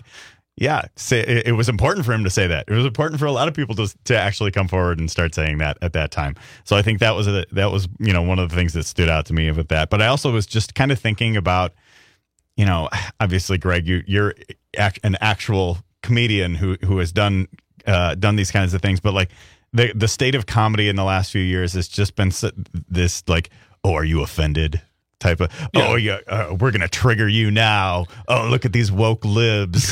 it was important for him to say that. It was important for a lot of people to actually come forward and start saying that at that time. So I think that was one of the things that stood out to me with that. But I also was just kind of thinking about, obviously, Greg, you're an actual comedian who has done these kinds of things, but like the state of comedy in the last few years has just been this like, oh, are you offended? Type of, we're going to trigger you now. Oh, look at these woke libs.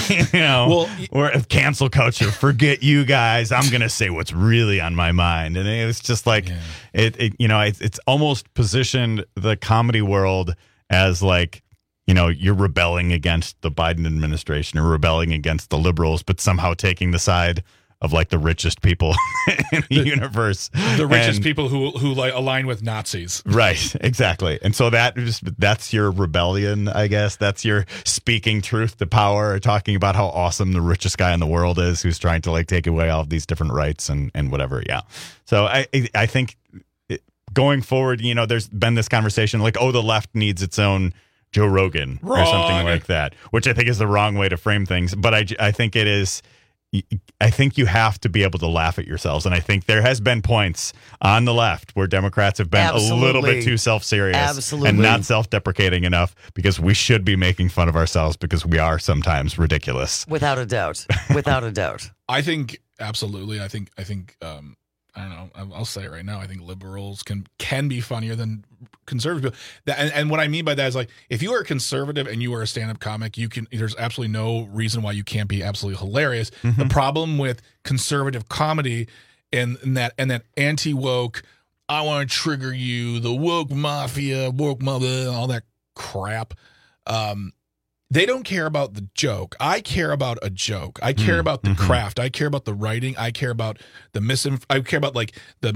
We're cancel culture. Forget you guys. I'm going to say what's really on my mind. And it was just like, it's almost positioned the comedy world as like, you're rebelling against the Biden administration or rebelling against the liberals, but somehow taking the side of like the richest people in the universe, the richest people who like align with Nazis, right? Exactly. And so that's your rebellion, I guess. That's your speaking truth to power, talking about how awesome the richest guy in the world is, who's trying to like take away all of these different rights and whatever. Yeah. So I think going forward, there's been this conversation like, oh, the left needs its own Joe Rogan or something like that, which I think is the wrong way to frame things. But I think it is. I think you have to be able to laugh at yourselves. And I think there has been points on the left where Democrats have been a little bit too self-serious and not self-deprecating enough, because we should be making fun of ourselves because we are sometimes ridiculous. Without a doubt. Without a doubt. I think absolutely. I think I don't know. I'll say it right now. I think liberals can be funnier than conservative people. And what I mean by that is, like, if you are a conservative and you are a stand-up comic, there's absolutely no reason why you can't be absolutely hilarious. Mm-hmm. The problem with conservative comedy and that anti-woke, I want to trigger you, the woke mafia, woke mother, all that crap. They don't care about the joke. I care about a joke. I care about the craft. I care about the writing. I care about I care about like the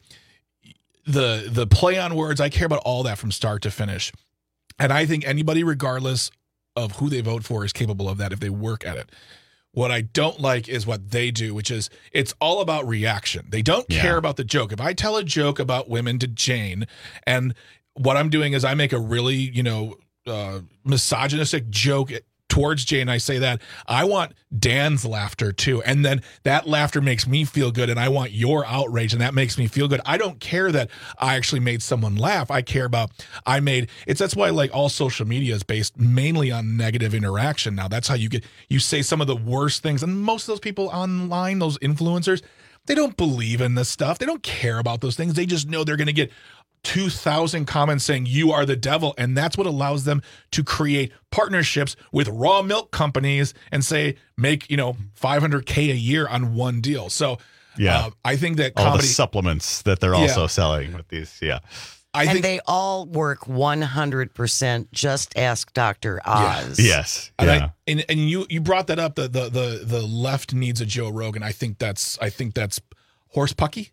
play on words. I care about all that from start to finish. And I think anybody, regardless of who they vote for, is capable of that if they work at it. What I don't like is what they do, which is it's all about reaction. They don't care about the joke. If I tell a joke about women to Jane, and what I'm doing is I make a really, misogynistic joke towards Jane, I say that I want Dan's laughter too, and then that laughter makes me feel good, and I want your outrage, and that makes me feel good. I don't care that I actually made someone laugh. I care about that's why like all social media is based mainly on negative interaction now. That's how you say some of the worst things, and most of those people online, those influencers, they don't believe in this stuff. They don't care about those things. They just know they're going to get 2,000 comments saying you are the devil, and that's what allows them to create partnerships with raw milk companies and say make $500K a year on one deal. So I think that all the supplements that they're also selling with these, I think they all work 100%. Just ask Dr. Oz. Yes. And you brought that up. The left needs a Joe Rogan. I think that's horse pucky.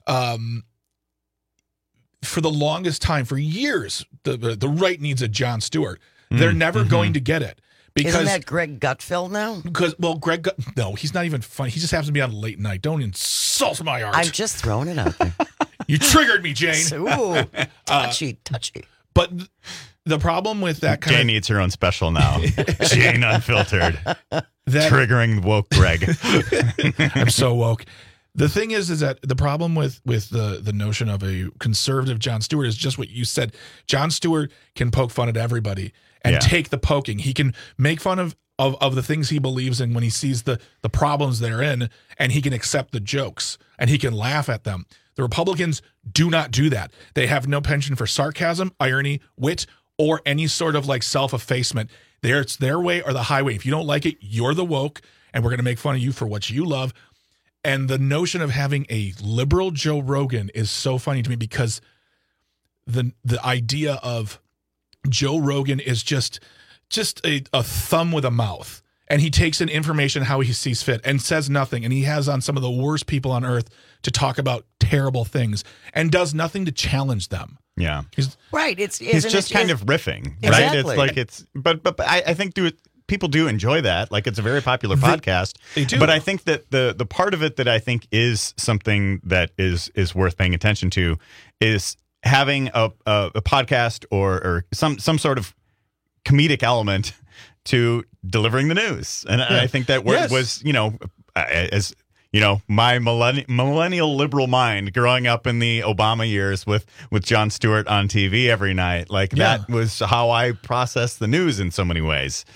For the longest time, for years, the right needs a Jon Stewart. They're never going to get it. Because, isn't that Greg Gutfeld now? No, he's not even funny. He just happens to be on late night. Don't insult my art. I'm just throwing it out there. You triggered me, Jane. Ooh, touchy. But the problem with that kind Jane needs her own special now. Jane Unfiltered. Triggering woke Greg. I'm so woke. The thing is that the problem with the notion of a conservative Jon Stewart is just what you said. Jon Stewart can poke fun at everybody and take the poking. He can make fun of the things he believes in when he sees the problems they're in, and he can accept the jokes and he can laugh at them. The Republicans do not do that. They have no penchant for sarcasm, irony, wit, or any sort of like self-effacement. It's their way or the highway. If you don't like it, you're the woke, and we're going to make fun of you for what you love. And the notion of having a liberal Joe Rogan is so funny to me, because the idea of Joe Rogan is just a thumb with a mouth, and he takes in information how he sees fit and says nothing. And he has on some of the worst people on earth to talk about terrible things and does nothing to challenge them. Yeah, right. He's just kind of riffing, exactly. Right? It's like but I think people do enjoy that. Like, it's a very popular podcast. They do. But I think that the part of it that I think is something that is worth paying attention to is having a podcast or some sort of comedic element to delivering the news. And I think that was, as you know, my millennial liberal mind growing up in the Obama years with Jon Stewart on TV every night, like that was how I processed the news in so many ways.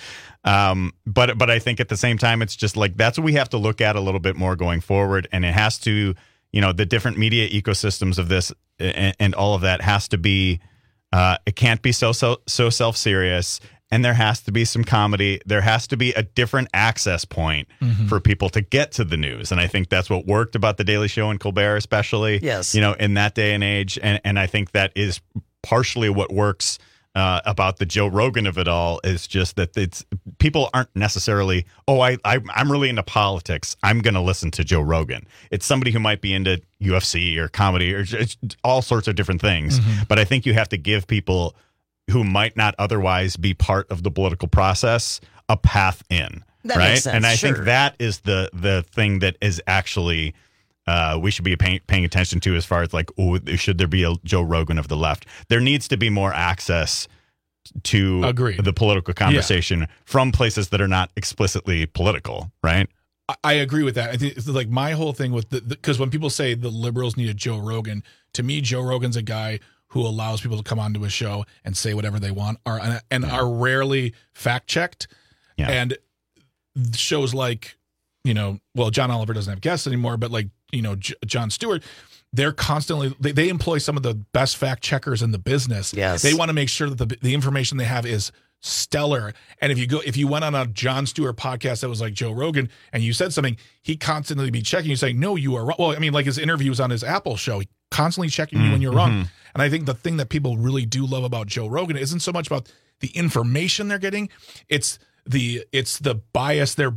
But I think at the same time, it's just like that's what we have to look at a little bit more going forward. And it has to, the different media ecosystems of this and all of that has to be, it can't be so self-serious. And there has to be some comedy. There has to be a different access point for people to get to the news. And I think that's what worked about The Daily Show and Colbert, especially, in that day and age. And I think that is partially what works about the Joe Rogan of it all, is just that it's people aren't necessarily, I'm really into politics, I'm going to listen to Joe Rogan. It's somebody who might be into UFC or comedy or all sorts of different things. But I think you have to give people who might not otherwise be part of the political process a path in, that right? Makes sense, and I sure. think that is the thing that is actually we should be paying attention to, as far as like, should there be a Joe Rogan of the left? There needs to be more access to the political conversation from places that are not explicitly political, right? I agree with that. I think it's like my whole thing with because when people say the liberals need a Joe Rogan, to me, Joe Rogan's a guy who allows people to come onto his show and say whatever they want, are rarely fact checked. Yeah. And shows like, John Oliver doesn't have guests anymore, but like, Jon Stewart, they're constantly, they employ some of the best fact checkers in the business. Yes. They want to make sure that the information they have is stellar. And if you went on a Jon Stewart podcast that was like Joe Rogan and you said something, he constantly be checking you, saying, no, you are wrong. Well, I mean, like his interviews on his Apple show, he constantly checking you when you're wrong. And I think the thing that people really do love about Joe Rogan isn't so much about the information they're getting, it's the bias their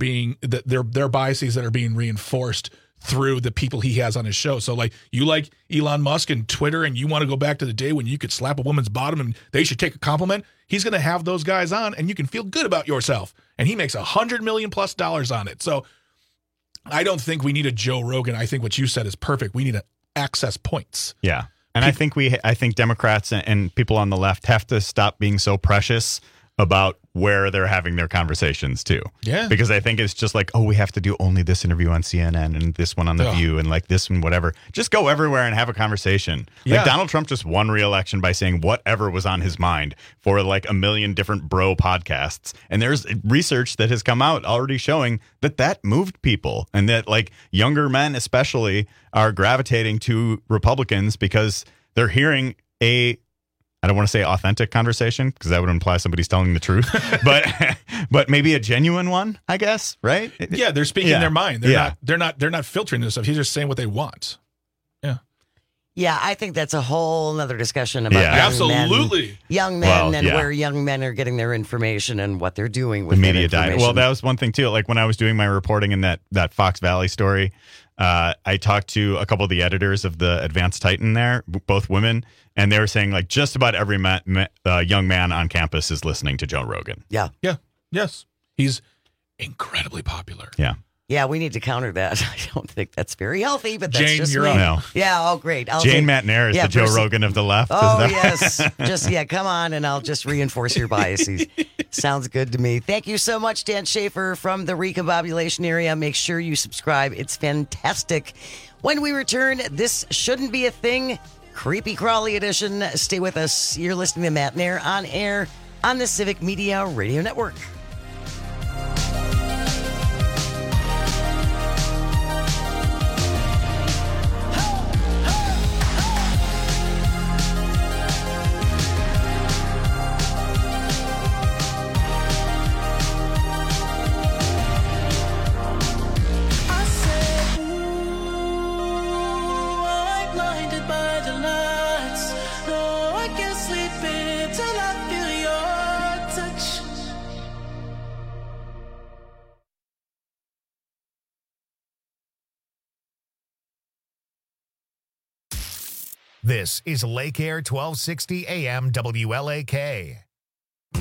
biases that are being reinforced through the people he has on his show. So like, you like Elon Musk and Twitter, and you want to go back to the day when you could slap a woman's bottom and they should take a compliment. He's going to have those guys on, and you can feel good about yourself. And he makes $100 million plus on it. So I don't think we need a Joe Rogan. I think what you said is perfect. We need access points. Yeah. And I think Democrats and people on the left have to stop being so precious about where they're having their conversations too. Yeah. Because I think it's just like, we have to do only this interview on CNN and this one on The View and like this one, whatever. Just go everywhere and have a conversation. Yeah. Like Donald Trump just won re-election by saying whatever was on his mind for like a million different bro podcasts. And there's research that has come out already showing that moved people, and that like younger men especially are gravitating to Republicans because they're hearing I don't want to say authentic conversation because that would imply somebody's telling the truth, but maybe a genuine one, I guess, right? Yeah, they're speaking their mind. They're not filtering this stuff. He's just saying what they want. Yeah. Yeah, I think that's a whole nother discussion about young men where young men are getting their information and what they're doing with the media that diet. Well, that was one thing too. Like when I was doing my reporting in that Fox Valley story, I talked to a couple of the editors of the Advanced Titan there, both women, and they were saying like just about every young man on campus is listening to Joe Rogan. Yeah. Yeah. Yes. He's incredibly popular. Yeah. Yeah, we need to counter that. I don't think that's very healthy, but that's Jane, just you're me. up. Yeah, great. Jane Matnair is the Joe Rogan of the left. Oh, yes. Come on, and I'll just reinforce your biases. Sounds good to me. Thank you so much, Dan Schaefer from the Recombobulation area. Make sure you subscribe. It's fantastic. When we return, this shouldn't be a thing. Creepy Crawly edition. Stay with us. You're listening to Matt Nair on air on the Civic Media Radio Network. This is Lake Air 1260 AM WLAK.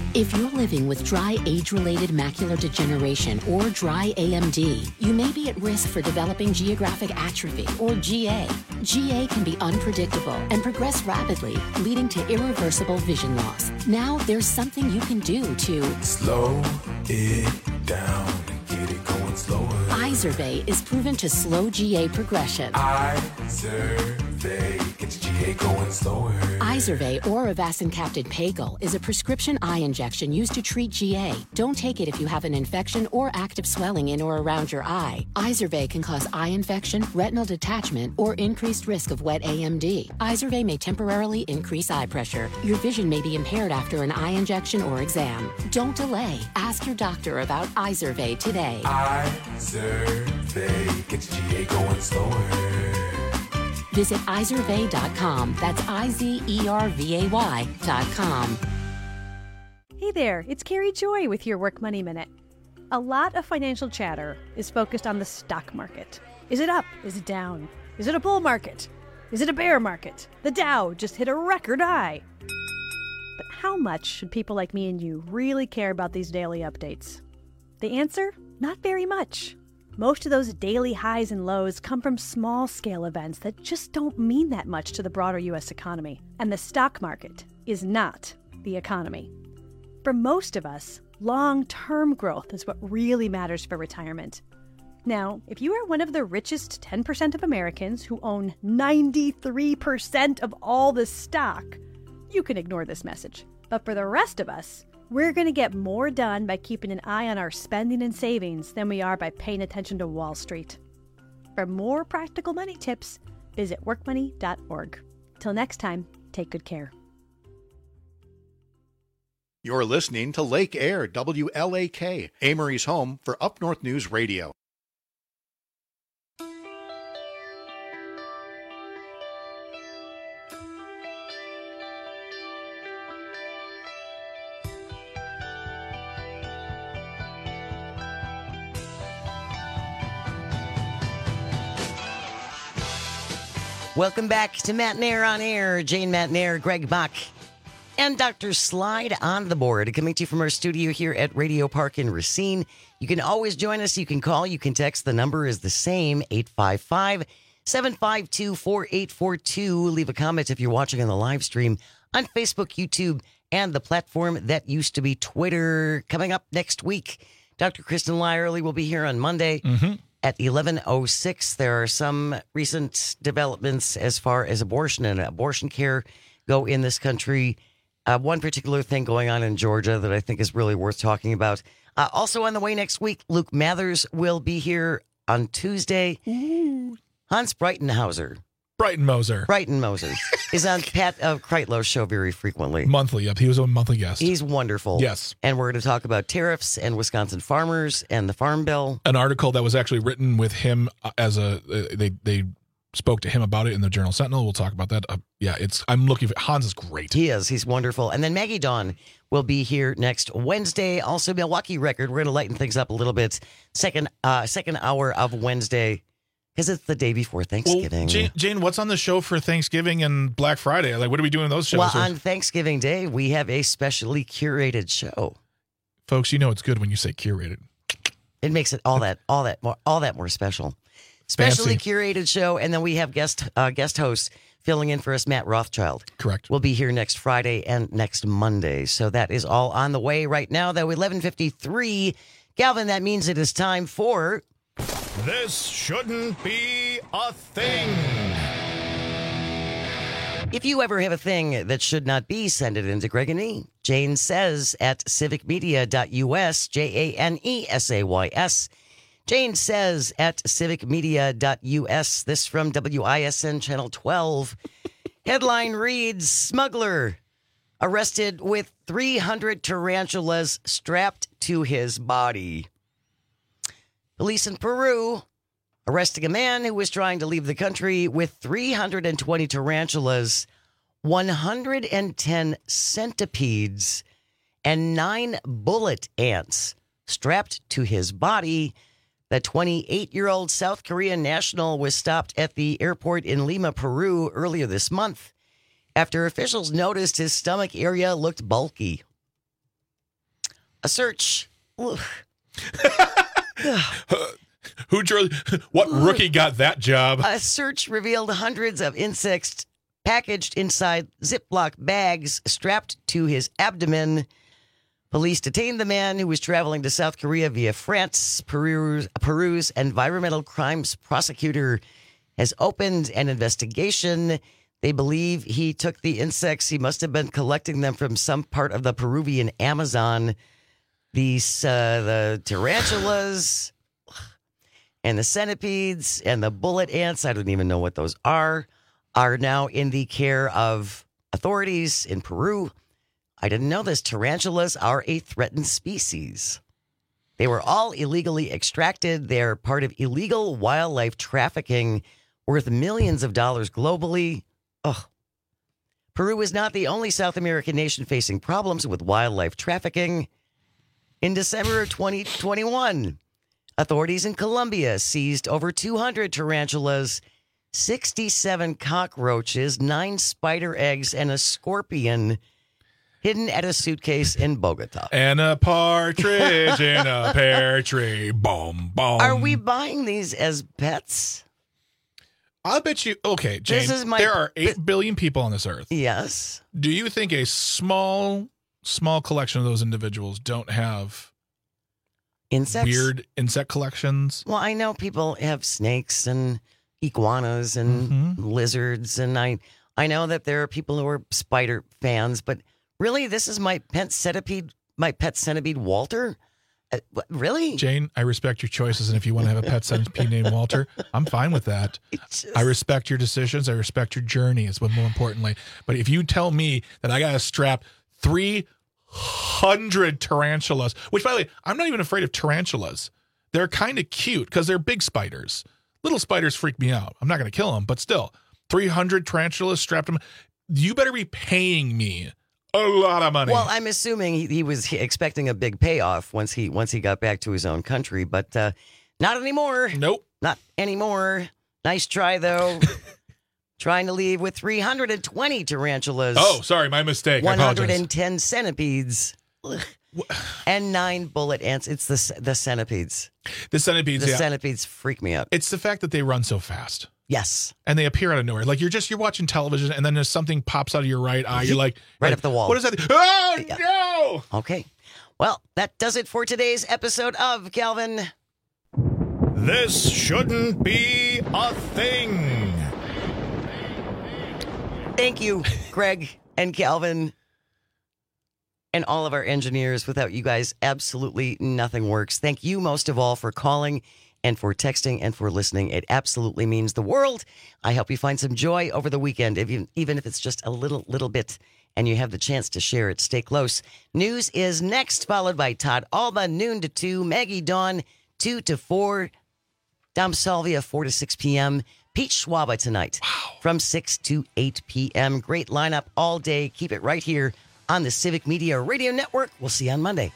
If you're living with dry age-related macular degeneration or dry AMD, you may be at risk for developing geographic atrophy or GA. GA can be unpredictable and progress rapidly, leading to irreversible vision loss. Now there's something you can do to slow it down and get it going slower. Izervay is proven to slow GA progression. Izervay gets GA going slower. Izervay or avacincaptad pagel is a prescription eye injection used to treat GA. Don't take it if you have an infection or active swelling in or around your eye. Izervay can cause eye infection, retinal detachment, or increased risk of wet AMD. Izervay may temporarily increase eye pressure. Your vision may be impaired after an eye injection or exam. Don't delay. Ask your doctor about Izervay today. Izervay gets GA going slower. Visit Izervay.com. That's IZERVAY.com. Hey there, it's Carrie Joy with your Work Money Minute. A lot of financial chatter is focused on the stock market. Is it up? Is it down? Is it a bull market? Is it a bear market? The Dow just hit a record high. But how much should people like me and you really care about these daily updates? The answer? Not very much. Most of those daily highs and lows come from small-scale events that just don't mean that much to the broader U.S. economy. And the stock market is not the economy. For most of us, long-term growth is what really matters for retirement. Now, if you are one of the richest 10% of Americans who own 93% of all the stock, you can ignore this message. But for the rest of us, we're going to get more done by keeping an eye on our spending and savings than we are by paying attention to Wall Street. For more practical money tips, visit workmoney.org. Till next time, take good care. You're listening to Lake Air WLAK, Amory's home for Up North News Radio. Welcome back to Matt Nair on Air. Jane Matt Nair, Greg Bach, and Dr. Slide on the board. Coming to you from our studio here at Radio Park in Racine. You can always join us. You can call. You can text. The number is the same, 855-752-4842. Leave a comment if you're watching on the live stream on Facebook, YouTube, and the platform that used to be Twitter. Coming up next week, Dr. Kristen Lyerly will be here on Monday. At 11:06, there are some recent developments as far as abortion and abortion care go in this country. One particular thing going on in Georgia that I think is really worth talking about. Also on the way next week, Luke Mathers will be here on Tuesday. Hans Breitenhauser. Brighton Moser is on Pat Kreitlow's show very frequently. Monthly, yep. He was a monthly guest. He's wonderful. Yes. And we're going to talk about tariffs and Wisconsin farmers and the Farm Bill. An article that was actually written with him as they spoke to him about it in the Journal Sentinel. We'll talk about that. I'm looking for Hans is great. He is. He's wonderful. And then Maggie Dawn will be here next Wednesday. Also, Milwaukee Record. We're going to lighten things up a little bit. Second hour of Wednesday. Because it's the day before Thanksgiving. Well, Jane, what's on the show for Thanksgiving and Black Friday? Like, what are we doing those shows? Well, on Thanksgiving Day, we have a specially curated show. Folks, you know it's good when you say curated. It makes it all that more special. Specially curated show, and then we have guest hosts filling in for us, Matt Rothschild. Correct. We'll be here next Friday and next Monday. So that is all on the way right now, though. 11:53, Galvin. That means it is time for. This shouldn't be a thing. If you ever have a thing that should not be, send it into Greg and E. Jane says at civicmedia.us, JANESAYS. Jane says at civicmedia.us. This from WISN Channel 12. Headline reads, smuggler arrested with 300 tarantulas strapped to his body. Police in Peru arresting a man who was trying to leave the country with 320 tarantulas, 110 centipedes, and 9 bullet ants strapped to his body. The 28-year-old South Korean national was stopped at the airport in Lima, Peru, earlier this month after officials noticed his stomach area looked bulky. A search. What rookie got that job? A search revealed hundreds of insects packaged inside Ziploc bags strapped to his abdomen. Police detained the man who was traveling to South Korea via France. Peru's environmental crimes prosecutor has opened an investigation. They believe he took the insects. He must have been collecting them from some part of the Peruvian Amazon. The tarantulas and the centipedes and the bullet ants, I don't even know what those are now in the care of authorities in Peru. I didn't know this. Tarantulas are a threatened species. They were all illegally extracted. They're part of illegal wildlife trafficking worth millions of dollars globally. Ugh. Peru is not the only South American nation facing problems with wildlife trafficking. In December of 2021, authorities in Colombia seized over 200 tarantulas, 67 cockroaches, 9 spider eggs, and a scorpion hidden at a suitcase in Bogota. And a partridge in a pear tree. Boom, boom. Are we buying these as pets? I'll bet you. Okay, Jane, there are 8 billion people on this earth. Yes. Do you think a small collection of those individuals don't have insects? Weird insect collections? Well, I know people have snakes and iguanas and lizards, and I know that there are people who are spider fans, but really, this is my pet centipede Walter? Really? Jane, I respect your choices, and if you want to have a pet centipede named Walter, I'm fine with that. I respect your decisions. I respect your journey, is what more importantly. But if you tell me that I got to strap 300 tarantulas, which, by the way, I'm not even afraid of tarantulas. They're kind of cute because they're big spiders. Little spiders freak me out. I'm not going to kill them, but still, 300 tarantulas strapped them. You better be paying me a lot of money. Well, I'm assuming he was expecting a big payoff once he got back to his own country, but not anymore. Nope. Not anymore. Nice try, though. Trying to leave with 320 tarantulas. Oh, sorry, my mistake. 110 centipedes. And 9 bullet ants. It's the centipedes. The centipedes, The centipedes freak me out. It's the fact that they run so fast. Yes. And they appear out of nowhere. Like you're watching television and then there's something pops out of your right eye. You're like, right up the wall. What is that? Oh, yeah. No. Okay. Well, that does it for today's episode of Calvin. This shouldn't be a thing. Thank you, Greg and Calvin. And all of our engineers. Without you guys, absolutely nothing works. Thank you most of all for calling and for texting and for listening. It absolutely means the world. I hope you find some joy over the weekend, even if it's just a little bit, and you have the chance to share it. Stay close. News is next, followed by Todd Alba, noon to 2, Maggie Dawn, 2 to 4, Dom Salvia, 4 to 6 p.m., Pete Schwaba tonight from 6 to 8 p.m. Great lineup all day. Keep it right here on the Civic Media Radio Network. We'll see you on Monday.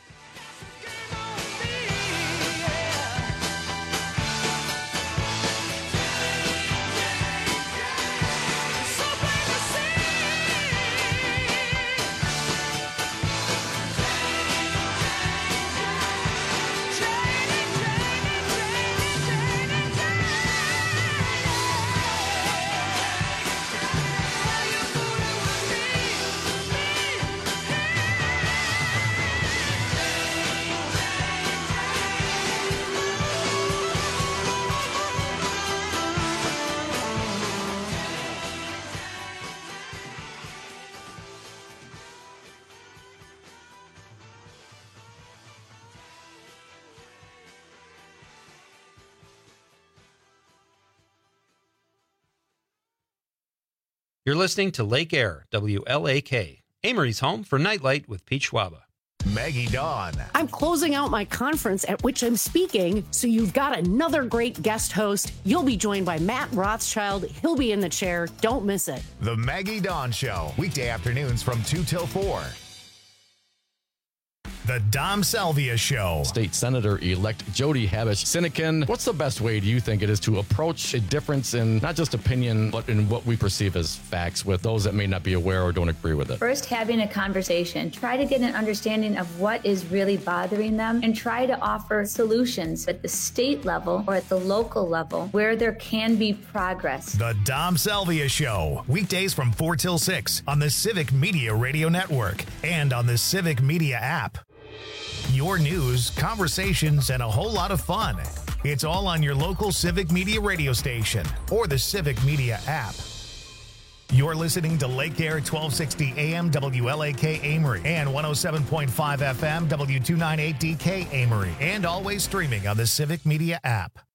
You're listening to Lake Air, WLAK, Amory's home for Nightlight with Pete Schwaba. Maggie Dawn. I'm closing out my conference at which I'm speaking, so you've got another great guest host. You'll be joined by Matt Rothschild. He'll be in the chair. Don't miss it. The Maggie Dawn Show, weekday afternoons from 2 till 4. The Dom Salvia Show. State Senator-elect Jody Habush-Sinekin, what's the best way do you think it is to approach a difference in not just opinion, but in what we perceive as facts with those that may not be aware or don't agree with it? First, having a conversation. Try to get an understanding of what is really bothering them and try to offer solutions at the state level or at the local level where there can be progress. The Dom Salvia Show. Weekdays from 4 till 6 on the Civic Media Radio Network and on the Civic Media app. Your news, conversations, and a whole lot of fun. It's all on your local Civic Media radio station or the Civic Media app. You're listening to Lake Air 1260 AM WLAK Amory and 107.5 FM W298DK Amory, and always streaming on the Civic Media app.